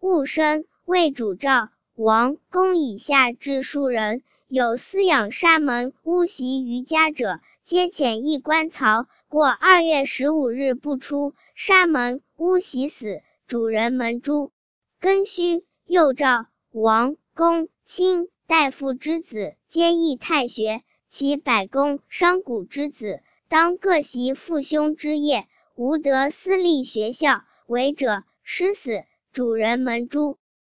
戊申，魏主赵、王、公以下至数人，有饲养沙门巫习于家者，皆遣役官曹。过2月15日不出，沙门巫习死，主人门诛。庚戌，右赵、王、公、卿、大夫之子，皆谥太学，其百公、商贾之子，当各习父兄之业，无得私立学校，违者师死，主人门诛。